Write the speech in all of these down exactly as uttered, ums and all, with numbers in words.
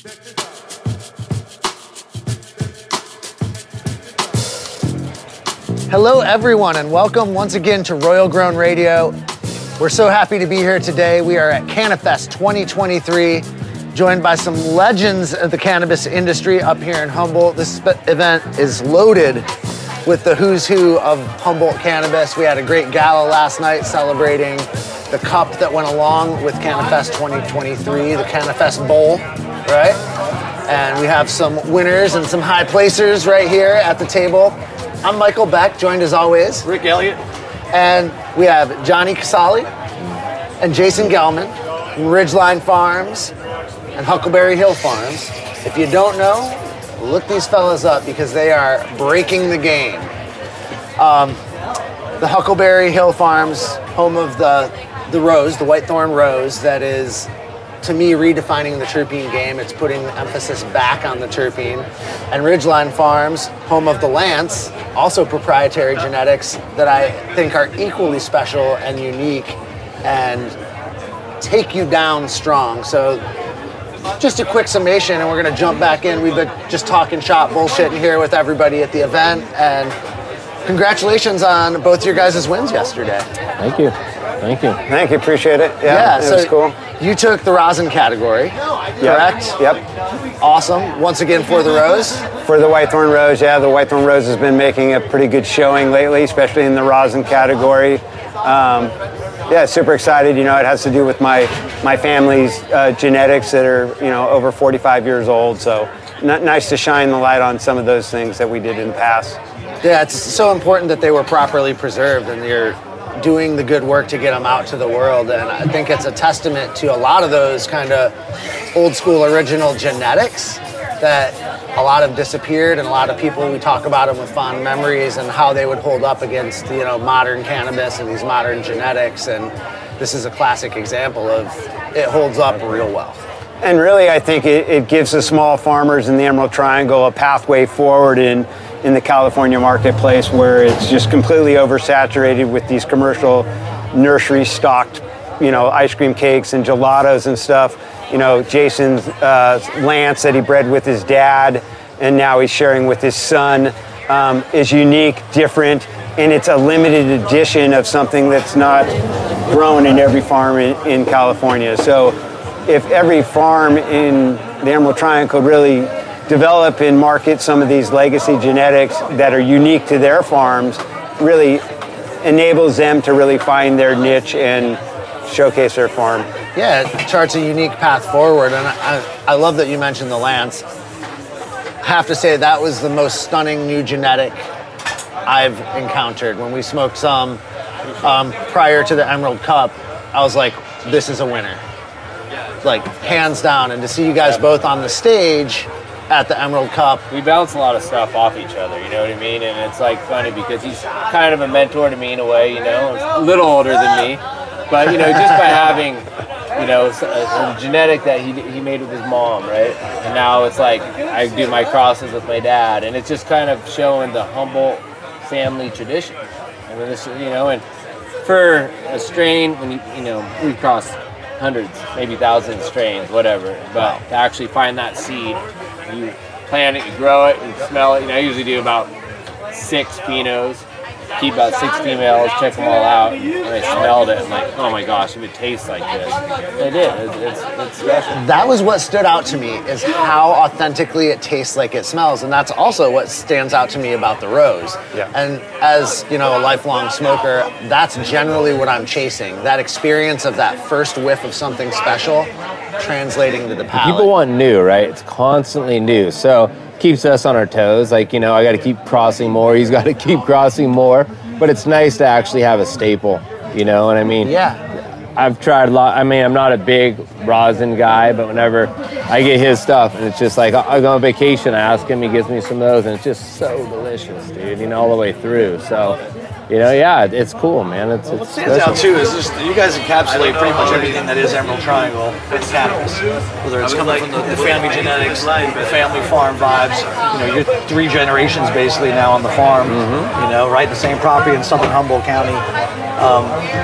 Hello, everyone, and welcome once again to Royal Grown Radio. We're so happy to be here today. We are at CannaFest twenty twenty-three, joined by some legends of the cannabis industry up here in Humboldt. This event is loaded with the who's who of Humboldt cannabis. We had a great gala last night celebrating the cup that went along with CannaFest twenty twenty-three, the CannaFest Bowl, right? And we have some winners and some high placers right here at the table. I'm Michael Beck, joined as always. Rick Elliott. And we have Johnny Casali and Jason Gelman from Ridgeline Farms and Huckleberry Hill Farms. If you don't know, look these fellas up because they are breaking the game. Um, the Huckleberry Hill Farms, home of the, the rose, the Whitethorn rose, that is, to me, redefining the terpene game. It's putting emphasis back on the terpene. And Ridgeline Farms, home of the Lance, also proprietary genetics that I think are equally special and unique and take you down strong. So just a quick summation, and we're gonna jump back in. We've been just talking shop bullshitting here with everybody at the event, and congratulations on both your guys' wins yesterday. Thank you. Thank you. Thank you. Appreciate it. Yeah, Yeah, it so was cool. You took the rosin category, correct? Yep. yep. Awesome. Once again for the rose. For the Whitethorn Rose, yeah, the Whitethorn Rose has been making a pretty good showing lately, especially in the rosin category. Um, yeah, super excited. You know, it has to do with my my family's uh, genetics that are, you know, over forty-five years old. So n- nice to shine the light on some of those things that we did in the past. Yeah, it's so important that they were properly preserved, and you're doing the good work to get them out to the world. And I think it's a testament to a lot of those kind of old school original genetics that a lot have disappeared, and a lot of people, we talk about them with fond memories and how they would hold up against, you know, modern cannabis and these modern genetics. And this is a classic example of it holds up real well. And really, I think it, it gives the small farmers in the Emerald Triangle a pathway forward in in the California marketplace, where it's just completely oversaturated with these commercial nursery stocked, you know, ice cream cakes and gelatos and stuff. You know, Jason's uh, Lance that he bred with his dad and now he's sharing with his son um, is unique, different, and it's a limited edition of something that's not grown in every farm in, in California. So if every farm in the Emerald Triangle could really develop and market some of these legacy genetics that are unique to their farms, really enables them to really find their niche and showcase their farm. Yeah, it charts a unique path forward, and I, I love that you mentioned the Lance. I have to say that was the most stunning new genetic I've encountered. When we smoked some um, prior to the Emerald Cup, I was like, this is a winner. Like, hands down. And to see you guys both on the stage at the Emerald Cup. We bounce a lot of stuff off each other, you know what I mean? And it's like funny because he's kind of a mentor to me in a way, you know, he's a little older than me. But, you know, just by having, you know, a, a genetic that he he made with his mom, right? And now it's like I do my crosses with my dad, and it's just kind of showing the Humboldt family tradition. I mean, this, you know, and for a strain, when you, you know, we cross hundreds, maybe thousands of strains, whatever. But to actually find that seed, you plant it, you grow it, you smell it. You know, I usually do about six phenos, keep about six females, check them all out, and I smelled it, and like, oh my gosh, if it tastes like this. It did. It's, it's, it's special. That was what stood out to me, is how authentically it tastes like it smells, and that's also what stands out to me about the rose. Yeah. And as, you know, a lifelong smoker, that's generally what I'm chasing. That experience of that first whiff of something special, translating to the palate. People want new, right? It's constantly new. So keeps us on our toes. Like, you know, I got to keep crossing more. He's got to keep crossing more. But it's nice to actually have a staple, you know what I mean? Yeah. I've tried a lot. I mean, I'm not a big rosin guy, but whenever I get his stuff, and it's just like, I go on vacation, I ask him, he gives me some of those, and it's just so delicious, dude, you know, all the way through. So, you know, yeah, it's cool, man. It's, it's What stands out too is just you guys encapsulate pretty much everything that is Emerald Triangle with cannabis. Whether it's coming from the, the family genetics, the family farm vibes. You know, you're three generations basically now on the farm. Mm-hmm. You know, right, the same property in Southern Humboldt County. Um,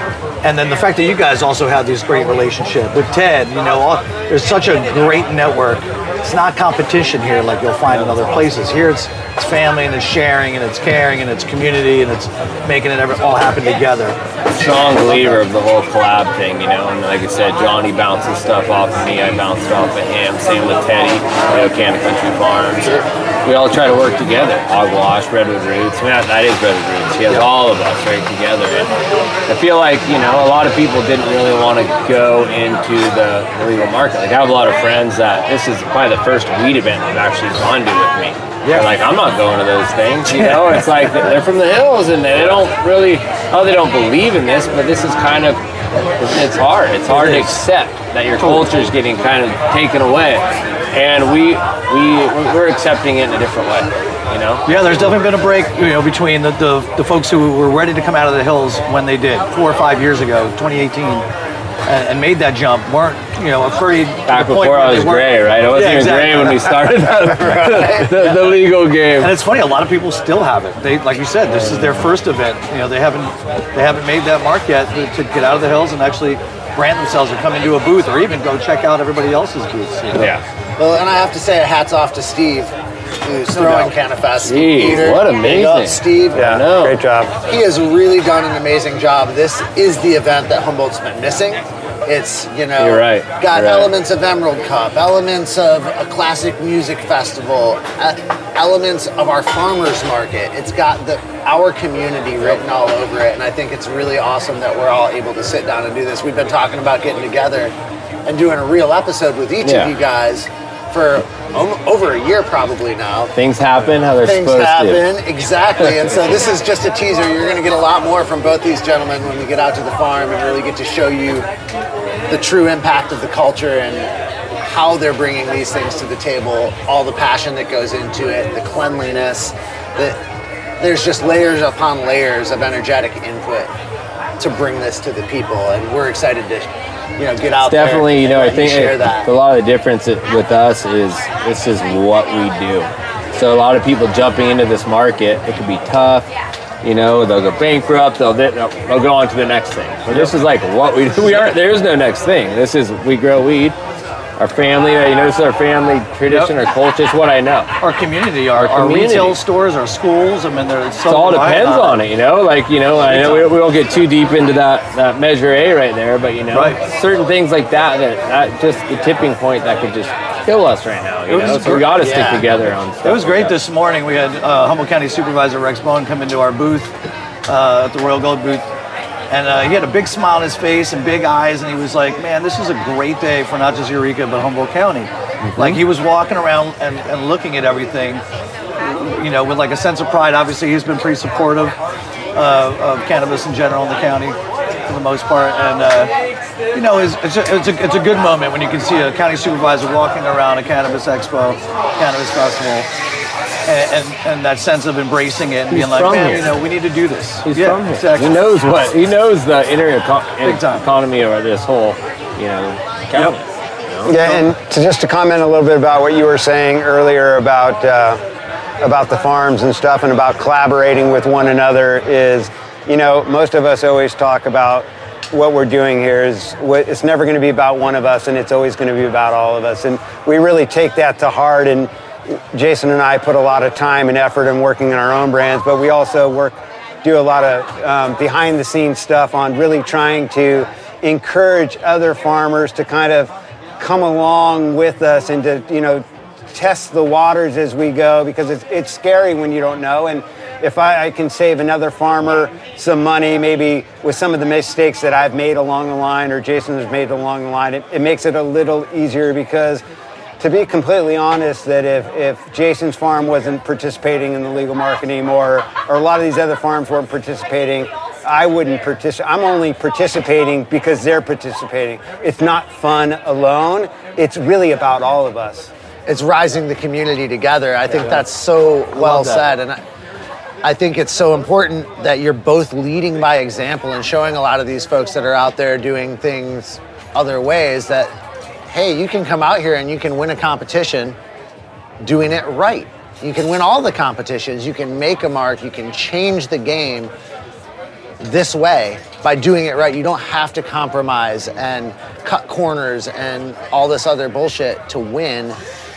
And then the fact that you guys also have this great relationship with Ted, you know, all, there's such a great network. It's not competition here like you'll find in other places. Here it's, it's family and it's sharing and it's caring and it's community and it's making it ever, all happen together. Strong believer of the whole collab thing, you know, and like I said, Johnny bounces stuff off of me, I bounce it off of him, same with Teddy, you know, Canada Country Farms. We all try to work together. Hogwash, Redwood Roots, I mean, that, that is Redwood Roots. He has all of us right together. And I feel like, you know, a lot of people didn't really want to go into the, the legal market. Like, I have a lot of friends that this is probably the first weed event they've actually gone to with me. Yeah. They're like, I'm not going to those things, you know? It's like, they're from the hills and they don't really, oh, they don't believe in this, but this is kind of, it's hard. It's hard to accept that your culture is getting kind of taken away. And we, we, we're accepting it in a different way, you know? Yeah, there's definitely been a break, you know, between the, the, the folks who were ready to come out of the hills when they did, four or five years ago, twenty eighteen, and, and made that jump, weren't, you know, afraid. Back before I was gray, right? I wasn't yeah, even exactly. gray when we started the, the, the legal game. And it's funny, a lot of people still have it. They, like you said, this is their first event. You know, they haven't, they haven't made that mark yet to, to get out of the hills and actually brand themselves or come into a booth or even go check out everybody else's booths. You know? Yeah. Well, and I have to say, hats off to Steve, who's throwing CannaFest. Steve, what amazing. Up, Steve. Yeah, I know. Great job. He has really done an amazing job. This is the event that Humboldt's been missing. It's, you know, You're right. got You're elements right. of Emerald Cup, elements of a classic music festival, uh, elements of our farmers market. It's got the our community written all over it, and I think it's really awesome that we're all able to sit down and do this. We've been talking about getting together and doing a real episode with each yeah. of you guys for over a year probably now. Things happen how they're Things supposed happen, to. exactly. And so this is just a teaser. You're going to get a lot more from both these gentlemen when we get out to the farm and really get to show you the true impact of the culture and how they're bringing these things to the table, all the passion that goes into it, the cleanliness, the, there's just layers upon layers of energetic input to bring this to the people. And we're excited to you know, get out it's definitely, there. you know, I think share it, that. a lot of the difference with us is this is what we do. So a lot of people jumping into this market, it can be tough. You know, they'll go bankrupt. They'll they'll go on to the next thing. But this is like what we do. We aren't. There is no next thing. This is we grow weed. Our family, you know, this is our family tradition, yep. our culture. It's what I know. Our community, our, our, community. our retail stores, our schools. I mean, there's so it all depends on it, you know. Like, you know, I know we, we won't get too deep into that, that measure A right there, but you know, right. certain things like that, that, that just the tipping point that could just kill us right now. You know, so we got to yeah. stick together on stuff. It was great like this morning. We had uh, Humboldt County Supervisor Rex Bone come into our booth uh, at the Royal Gold booth. And uh, he had a big smile on his face and big eyes, and he was like, man, this is a great day for not just Eureka, but Humboldt County. Mm-hmm. Like, he was walking around and, and looking at everything, you know, with like a sense of pride. Obviously, he's been pretty supportive uh, of cannabis in general in the county for the most part. And, uh, you know, it's, it's, a, it's, a, it's a good moment when you can see a county supervisor walking around a cannabis expo, cannabis festival. And, and, and that sense of embracing it and He's being like, man, here. you know, we need to do this. He's yeah, from here. Exactly. He knows what he knows the inner eco- Big time. economy of this whole, you know, county. Yep. You know? Yeah, and to just to comment a little bit about what you were saying earlier about uh, about the farms and stuff and about collaborating with one another is, you know, most of us always talk about what we're doing here is it's never going to be about one of us, and it's always going to be about all of us, and we really take that to heart. And Jason and I put a lot of time and effort in working in our own brands, but we also work, do a lot of um, behind the scenes stuff on really trying to encourage other farmers to kind of come along with us and to, you know, test the waters as we go, because it's, it's scary when you don't know. And if I, I can save another farmer some money, maybe with some of the mistakes that I've made along the line or Jason has made along the line, it, it makes it a little easier, because to be completely honest, that if, if Jason's farm wasn't participating in the legal market anymore, or a lot of these other farms weren't participating, I wouldn't participate. I'm only participating because they're participating. It's not fun alone. It's really about all of us. It's rising the community together. I think that's so well said. And I, I think it's so important that you're both leading by example and showing a lot of these folks that are out there doing things other ways that, hey, you can come out here and you can win a competition doing it right. You can win all the competitions. You can make a mark. You can change the game this way, by doing it right, you don't have to compromise and cut corners and all this other bullshit to win.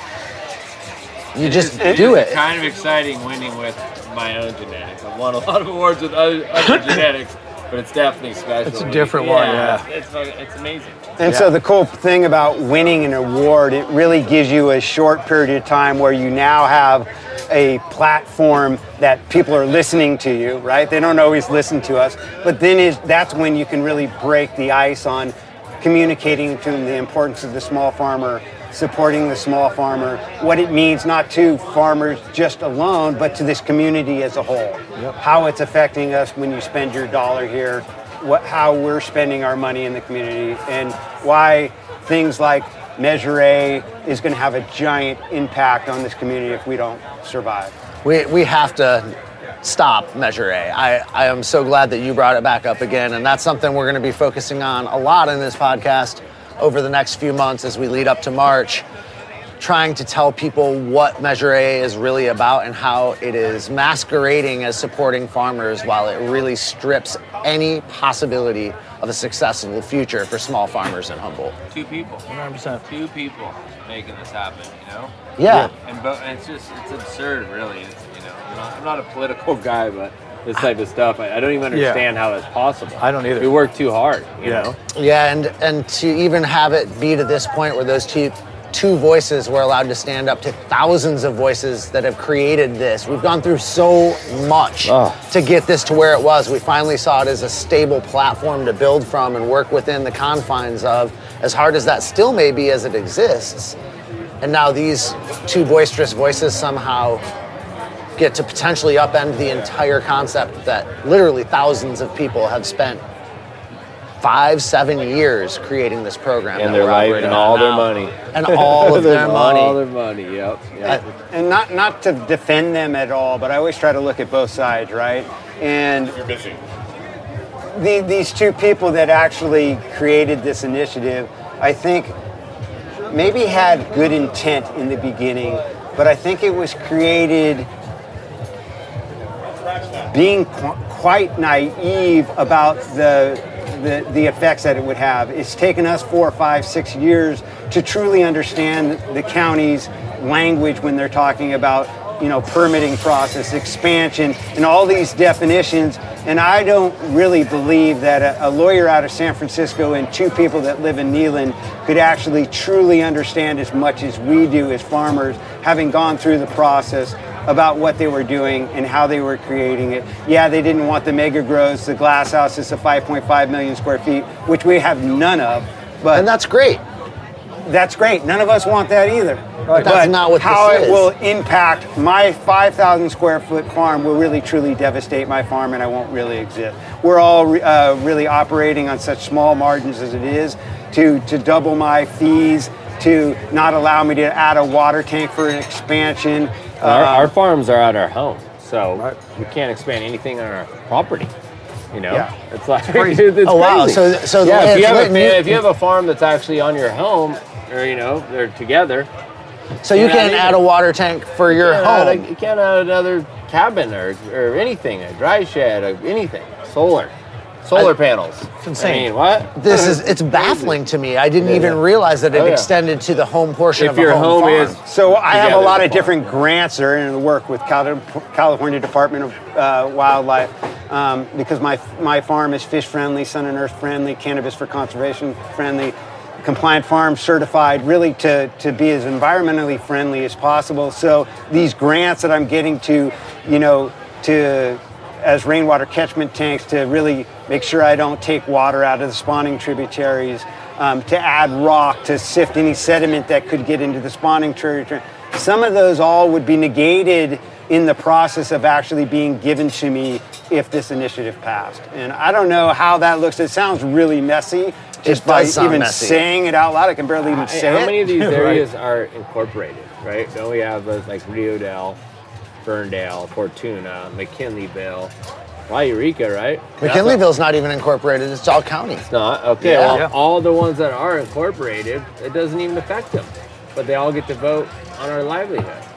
You just It's do it. kind of exciting winning with my own genetics. I've won a lot of awards with other, other genetics, but it's definitely special. It's a when different you, one, yeah. yeah. It's, it's, it's amazing. And Yeah. so the cool thing about winning an award, it really gives you a short period of time where you now have a platform that people are listening to you, right? They don't always listen to us, but then is that's when you can really break the ice on communicating to them the importance of the small farmer, supporting the small farmer, what it means not to farmers just alone, but to this community as a whole. Yep. How it's affecting us when you spend your dollar here, what, how we're spending our money in the community, and why things like Measure A is going to have a giant impact on this community if we don't survive. We, we have to stop Measure A. I, I am so glad that you brought it back up again, and that's something we're going to be focusing on a lot in this podcast over the next few months as we lead up to March, trying to tell people what Measure A is really about and how it is masquerading as supporting farmers while it really strips any possibility of a successful future for small farmers in Humboldt. Two people. one hundred percent. Two people making this happen, you know? Yeah. And, bo- and it's just, it's absurd, really. It's, you know, I'm not, I'm not a political guy, but this type of stuff, I, I don't even understand how that's possible. I don't either. We work too hard, you Yeah. know? Yeah, and, and to even have it be to this point where those two two voices were allowed to stand up to thousands of voices that have created this. We've gone through so much Oh. to get this to where it was. We finally saw it as a stable platform to build from and work within the confines of, as hard as that still may be as it exists. And now these two boisterous voices somehow get to potentially upend the entire concept that literally thousands of people have spent five, seven years creating this program. And that their we're life operating and on all their now. money. And all of their money. All their money, yep. yep. And not not to defend them at all, but I always try to look at both sides, right? And the, these two people that actually created this initiative, I think maybe had good intent in the beginning, but I think it was created being qu- quite naive about the, the the effects that it would have. It's taken us four, five, six years to truly understand the county's language when they're talking about, you know, permitting process, expansion, and all these definitions. And I don't really believe that a, a lawyer out of San Francisco and two people that live in Neyland could actually truly understand as much as we do as farmers, having gone through the process about what they were doing and how they were creating it. Yeah, they didn't want the mega grows, the glass houses of five point five million square feet, which we have none of. But And that's great. that's great. None of us want that either. But that's not what how this it is. will impact my five thousand square foot farm will really truly devastate my farm, and I won't really exist. We're all re- uh, really operating on such small margins as it is to to double my fees, to not allow me to add a water tank for an expansion. Our, Um, our farms are at our home, so Right. we can't expand anything on our property. You know, Yeah. it's like crazy. it's Oh, wow. crazy. So- so the yeah, if land's you have lit and a you- fa- if you have a farm that's actually on your home, or you know, they're together. So you You're not can't even- add a water tank for your you can't add a- home. you can't add another cabin or or anything, a dry shed, or anything, solar, solar I- panels. It's insane. I mean, what? This is, it's baffling to me. I didn't Yeah. even realize that it Oh, yeah. extended to the home portion If of a your home, home farm. is So I have a together lot with of the different grants that are in the work with Cal- California Department of uh, Wildlife um, because my my farm is fish friendly, sun and earth friendly, cannabis for conservation friendly, compliant farm certified, really to, to be as environmentally friendly as possible. So these grants that I'm getting to, you know, to as rainwater catchment tanks to really make sure I don't take water out of the spawning tributaries, um, to add rock to sift any sediment that could get into the spawning tributary. Some of those all would be negated in the process of actually being given to me if this initiative passed. And I don't know how that looks. It sounds really messy just It by does sound even messy. saying it out loud. I can barely even Hey, say how it. many of these Right. areas are incorporated, right? Don't we have uh, like Rio Dell, Ferndale, Fortuna, McKinleyville, La Eureka, right? McKinleyville's not even incorporated. It's all county. It's not. Okay, Yeah. well, Yeah. all the ones that are incorporated, it doesn't even affect them. But they all get to vote on our livelihood.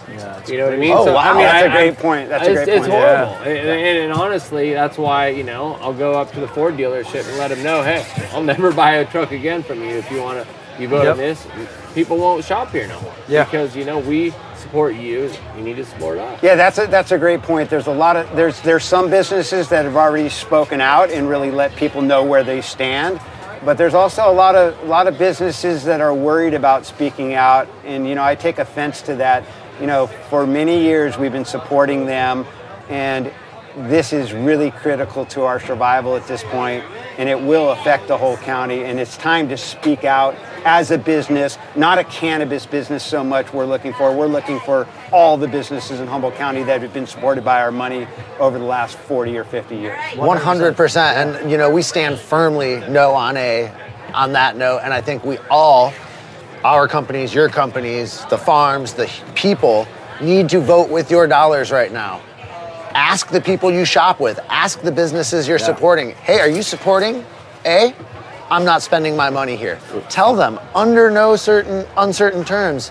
Yeah, You know what I mean? Oh, so, wow. I mean, That's I- a great I- point. That's a it's, great it's point. horrible. And, and, and honestly, that's why, you know, I'll go up to the Ford dealership and let them know, hey, I'll never buy a truck again from you if you want to, you vote Yep. on this. People won't shop here no more. Yeah. Because, you know, we support you. You need to support us. Yeah, that's a that's a great point. There's a lot of there's there's some businesses that have already spoken out and really let people know where they stand. But there's also a lot of a lot of businesses that are worried about speaking out, and you know I take offense to that. You know, for many years we've been supporting them, and this is really critical to our survival at this point, and it will affect the whole county. And it's time to speak out as a business, not a cannabis business so much. We're looking for we're looking for all the businesses in Humboldt County that have been supported by our money over the last forty or fifty years. one hundred percent. And, you know, we stand firmly no on a, on that note. And I think we all, our companies, your companies, the farms, the people, need to vote with your dollars right now. Ask the people you shop with. Ask the businesses you're supporting. Hey, are you supporting A? I'm not spending my money here. Tell them, under no certain uncertain terms,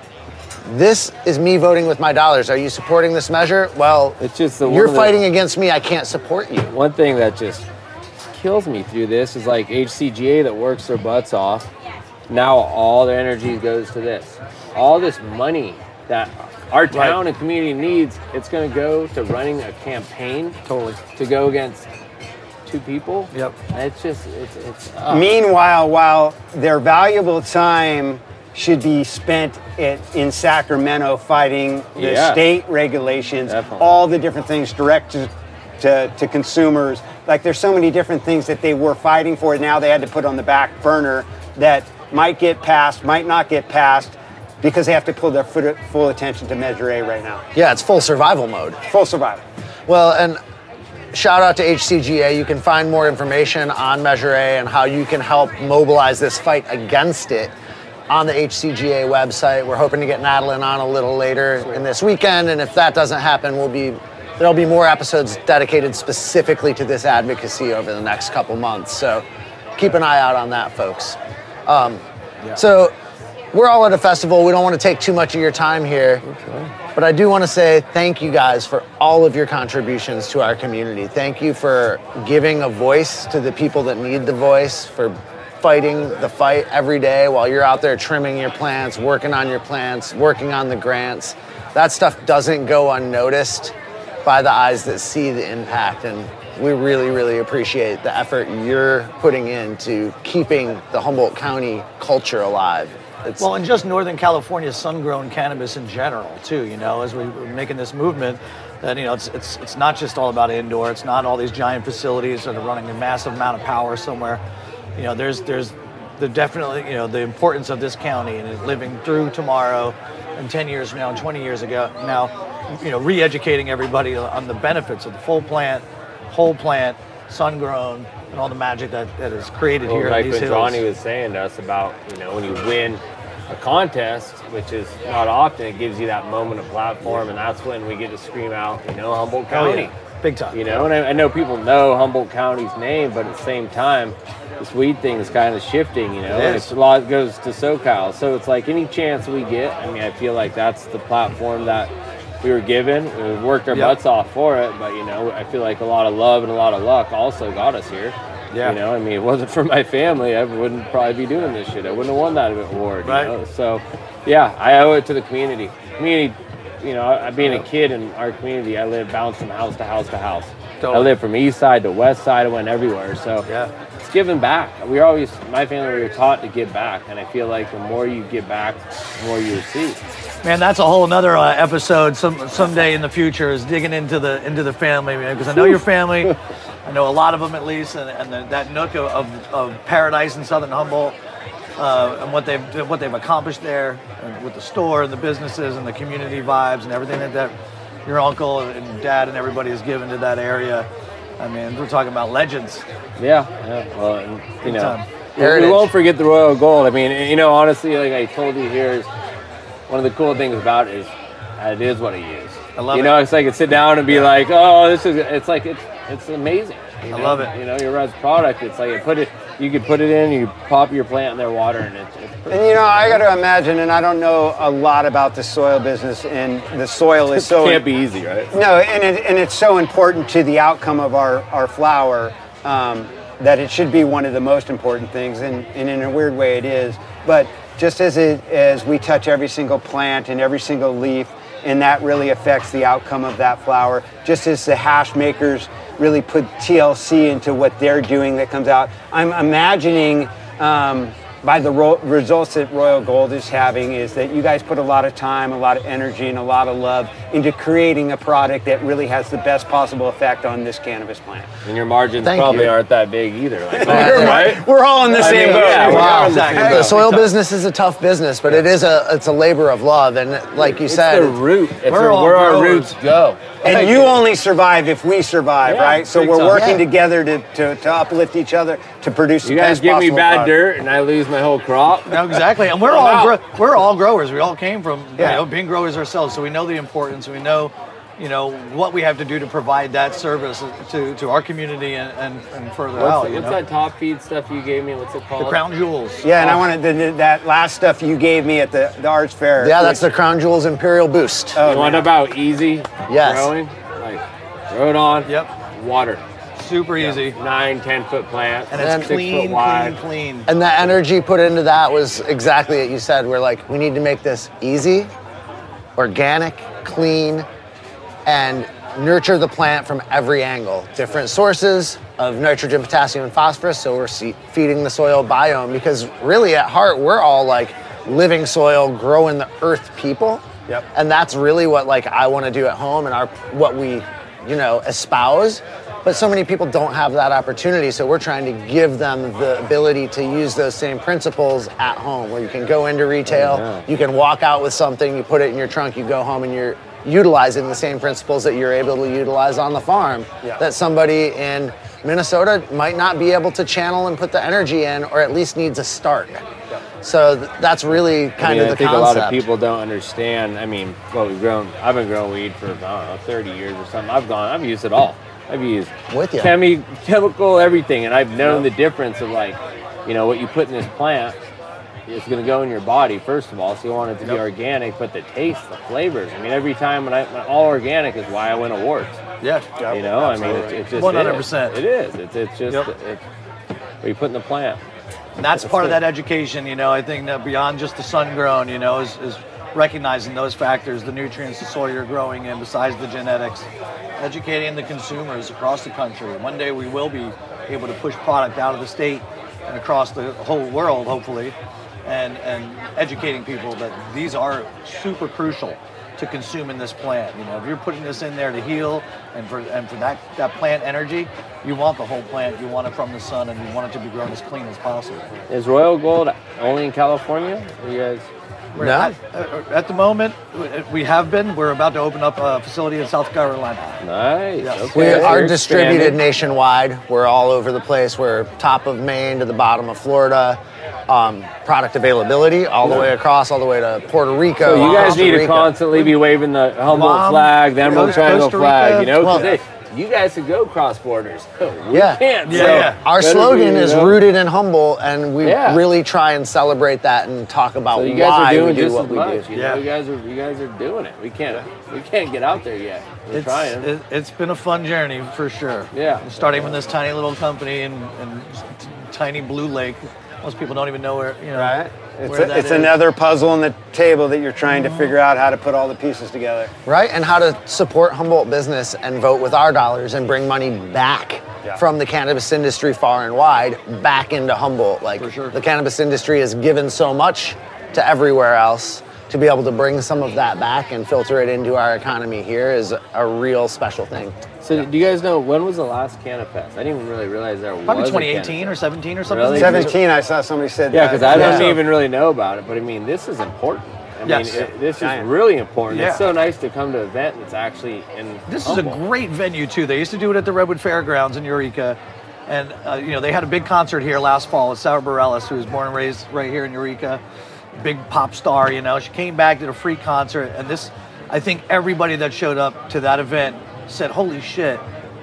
this is me voting with my dollars. Are you supporting this measure? Well, It's just the you're one of the- fighting against me. I can't support you. One thing that just kills me through this is like H C G A that works their butts off. Now all their energy goes to this. All this money that our town and community needs, it's going to go to running a campaign Totally. to go against two people. Yep. It's just, it's, it's uh, Meanwhile, while their valuable time should be spent at, in Sacramento fighting the Yeah. state regulations, Definitely. all the different things direct to, to, to consumers. Like there's so many different things that they were fighting for. Now they had to put on the back burner that might get passed, might not get passed, because they have to pull their full, full attention to Measure A right now. Yeah, it's full survival mode. Full survival. Well, and shout out to H C G A. You can find more information on Measure A and how you can help mobilize this fight against it on the H C G A website. We're hoping to get Madeline on a little later in this weekend, and if that doesn't happen, we'll be there'll be more episodes dedicated specifically to this advocacy over the next couple months. So keep an eye out on that, folks. Um, So we're all at a festival. We don't want to take too much of your time here. But I do want to say thank you guys for all of your contributions to our community. Thank you for giving a voice to the people that need the voice, for fighting the fight every day while you're out there trimming your plants, working on your plants, working on the grants. That stuff doesn't go unnoticed by the eyes that see the impact. And we really, really appreciate the effort you're putting into keeping the Humboldt County culture alive. It's, Well, and just Northern California sun-grown cannabis in general, too. You know, as we we're making this movement, that you know, it's it's it's not just all about indoor. It's not all these giant facilities that are running a massive amount of power somewhere. You know, there's there's the definitely you know the importance of this county and it living through tomorrow, and ten years from now, and twenty years ago now, you know, re-educating everybody on the benefits of the full plant, whole plant, sun-grown, and all the magic that, that is created well, here like in these when hills. Johnny was saying to us about, you know, when you win a contest, which is not often, it gives you that moment of platform, and that's when we get to scream out, you know, Humboldt Oh, County. yeah. Big time. You know, and I, I know people know Humboldt County's name, but at the same time, this weed thing is kind of shifting, you know, It and is. it's, a lot goes to SoCal. So it's like any chance we get, I mean, I feel like that's the platform that we were given. We worked our Yep. butts off for it, but, you know, I feel like a lot of love and a lot of luck also got us here. Yeah. You know, I mean, it wasn't for my family, I wouldn't probably be doing this shit. I wouldn't have won that award, Right. you know? So, yeah, I owe it to the community. Community, you know, I, being a kid in our community, I lived bouncing house to house to house. Totally. I lived from east side to west side. I went everywhere. So Yeah. it's giving back. We were always, my family, we were taught to give back. And I feel like the more you give back, the more you receive. Man, that's a whole another uh, episode. Some someday in the future is digging into the into the family, man. Because I know your family, I know a lot of them at least, and, and the, that nook of, of, of paradise in Southern Humboldt, uh, and what they've what they've accomplished there, and with the store and the businesses and the community vibes and everything that, that your uncle and dad and everybody has given to that area. I mean, we're talking about legends. Yeah. yeah. Well, and, you Big know, time. we, we Heritage. won't forget the Royal Gold. I mean, you know, honestly, like I told you here, is one of the cool things about it is it is what it is. I love you it. know, it's like I sit down and be like, oh, this is, it's like, it's it's amazing. You I know? love it. You know, your Red's product, it's like, you put it, you could put it in, you pop your plant in their water, and it's. it's And you know, I got to imagine, and I don't know a lot about the soil business, and the soil is so can't be easy, right? no, and it, and it's so important to the outcome of our our flower um, that it should be one of the most important things, and, and in a weird way it is. But just as it as we touch every single plant and every single leaf, and that really affects the outcome of that flower, just as the hash makers really put T L C into what they're doing that comes out. I'm imagining um, by the ro- results that Royal Gold is having is that you guys put a lot of time, a lot of energy, and a lot of love into creating a product that really has the best possible effect on this cannabis plant. And your margins Thank probably you. aren't that big either, like ours, right? We're all in the I same mean, boat. yeah, we Wow. are in the same Exactly. The boat. soil business is a tough business, but it is a it's a labor of love, and like you It's said, the root. It's We're where, all where our growers. roots go. And you only survive if we survive, Yeah, right? So big we're time. working Yeah. together to, to, to uplift each other to produce You the guys best give me possible bad product. dirt, and I lose my whole crop. No, exactly, and we're I'm all out. gro- we're all growers. We all came from Yeah. you know being growers ourselves, so we know the importance. We know, you know, what we have to do to provide that service to, to our community and, and, and further What's, out. the- You what's know? that top feed stuff you gave me? What's it called? The crown jewels. Yeah, and I wanted the, the, that last stuff you gave me at the, the arts fair. yeah, that's the which- Crown Jewels Imperial Boost. Oh, You want man. about easy Yes. growing? Like, throw it on. Yep. Water. Super easy, Nine, ten foot plant. and And it's six clean, foot wide. clean, clean. And the energy put into that was exactly what you said. We're like, we need to make this easy, organic, clean, and nurture the plant from every angle. Different sources of nitrogen, potassium, and phosphorus, so we're se- feeding the soil biome, because really at heart, we're all like living soil, growing the earth people. Yep. And that's really what like I want to do at home, and our what we, you know, espouse. But so many people don't have that opportunity, so we're trying to give them the ability to use those same principles at home, where you can go into retail, yeah. you can walk out with something, you put it in your trunk, you go home, and you're utilizing the same principles that you're able to utilize on the farm Yeah. that somebody in Minnesota might not be able to channel and put the energy in, or at least needs a start. So th- that's really kind I mean, of I the think concept. a lot of people don't understand. I mean, well, we've grown. I've been growing weed for I don't know, thirty years or something. I've gone. I've used it all. I've used With ya. chemi- chemical, everything, and I've known the difference of like, you know, what you put in this plant is going to go in your body first of all. So you want it to be organic, but the taste, the flavors. I mean, every time when I when all organic is why I win awards. Yeah. You know, I mean, it's, it's just one hundred percent. It is. It's, it's just Yep. it's what you put in the plant. And that's part of that education, you know. I think that beyond just the sun grown, you know, is, is recognizing those factors, the nutrients, the soil you're growing in, besides the genetics, educating the consumers across the country. One day we will be able to push product out of the state and across the whole world, hopefully, and, and educating people that these are super crucial to consuming this plant. You know, if you're putting this in there to heal and for and for that, that plant energy, you want the whole plant. You want it from the sun, and you want it to be grown as clean as possible. Is Royal Gold only in California? Are you guys? We're No. at, uh, at the moment, we have been. We're about to open up a facility in South Carolina. Nice. Yes. Okay. We So are you're distributed expanding. nationwide. We're all over the place. We're top of Maine to the bottom of Florida. Um, product availability all the way across, all the way to Puerto Rico. So you guys Costa need to Rica. constantly be waving the Humboldt Guam, flag, the Emerald Costa Triangle Rica. flag, you know? 'cause Well- hey, you guys could go cross borders. We Yeah. can't. Yeah, so yeah. Our better slogan be, is you know? rooted in Humboldt, and we Yeah. really try and celebrate that and talk about So you guys why are doing we do just what as we much. do. You Yeah. know, you guys are you guys are doing it. We can't we can't get out there yet. We're It's, trying. it, it's been a fun journey for sure. Yeah. Starting with this tiny little company in, in t- tiny Blue Lake. Most people don't even know where, you know. Right? It's, where a, that it's is. another puzzle on the table that you're trying to figure out how to put all the pieces together. Right? And how to support Humboldt business and vote with our dollars and bring money back Yeah. from the cannabis industry far and wide back into Humboldt. Like For sure. the cannabis industry has given so much to everywhere else. To be able to bring some of that back and filter it into our economy here is a real special thing. So do you guys know when was the last Canna-Fest? I didn't even really realize there was Probably a twenty eighteen Canna-Fest. or seventeen or something. Really? seventeen, I saw somebody said Yeah, that. because I don't Yeah. even really know about it, but I mean, this is important. I Yes. mean, it, this Giant. is really important. Yeah. It's so nice to come to an event that's actually in This is a Humboldt. great venue too. They used to do it at the Redwood Fairgrounds in Eureka, and uh, you know they had a big concert here last fall with Sarah Bareilles, who was born and raised right here in Eureka, big pop star. You know, she came back, did a free concert, and this, I think everybody that showed up to that event said, "Holy shit,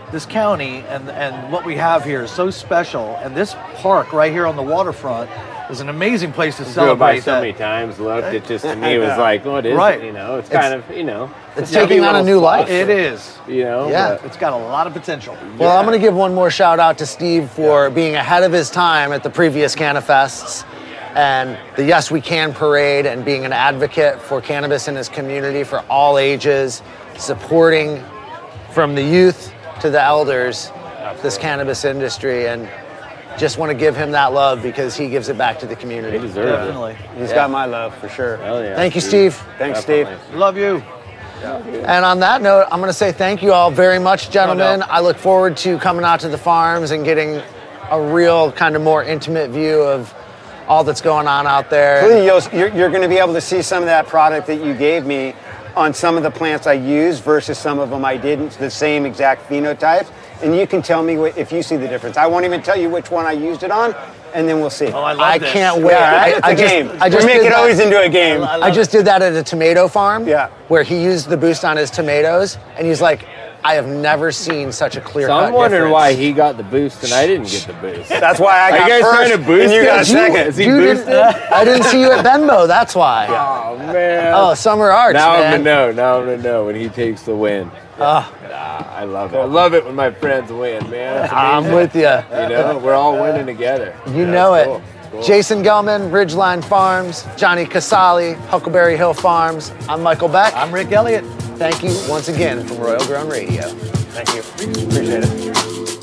this county and, and what we have here is so special. And this park right here on the waterfront is an amazing place to Drove celebrate by so that. many times, looked. It just to me was like, what is Right. it? You know, it's kind of you know, It's a taking on a little new spot, life. It is. You know, Yeah. but- It's got a lot of potential. Well, I'm going to give one more shout out to Steve for being ahead of his time at the previous Canafests and the Yes We Can parade and being an advocate for cannabis in his community for all ages, supporting from the youth to the elders this cannabis industry, and just want to give him that love because he gives it back to the community. They deserve Definitely. He's Yeah. got my love for sure. it. Hell yeah. Thank you, Steve. Thanks, Definitely. Steve. Love you. And on that note, I'm going to say thank you all very much, gentlemen. No doubt. I look forward to coming out to the farms and getting a real kind of more intimate view of all that's going on out there. Hopefully you'll- You're, you're going to be able to see some of that product that you gave me on some of the plants I used versus some of them I didn't, the same exact phenotype. And you can tell me wh- if you see the difference. I won't even tell you which one I used it on, and then we'll see. Oh, I love I this. can't wait. Yeah, I, it's I a just, game. I just we make did it that. always into a game. I love I just did that at a tomato farm. Yeah. Where he used the boost on his tomatoes, and he's like, I have never seen such a clear So cut I'm wondering difference. why he got the boost and I didn't get the boost. That's why I Are got you guys first, trying to boost and you it? got You- second. Is he You boosted? didn't- I didn't see you at Benbow, that's why. Oh man. Oh, Summer Arts, now I'm man. gonna know. Now I'm gonna know when he takes the win. Oh, Ah, I love it. I love it when my friends win, man. That's I'm amazing. with you. You know, we're all winning together. You Yeah, know it's it. cool. Cool. Jason Gelman, Ridgeline Farms, Johnny Casali, Huckleberry Hill Farms. I'm Michael Beck. I'm Rick Elliott. Thank you once again from Royal Grown Radio. Thank you. Appreciate it.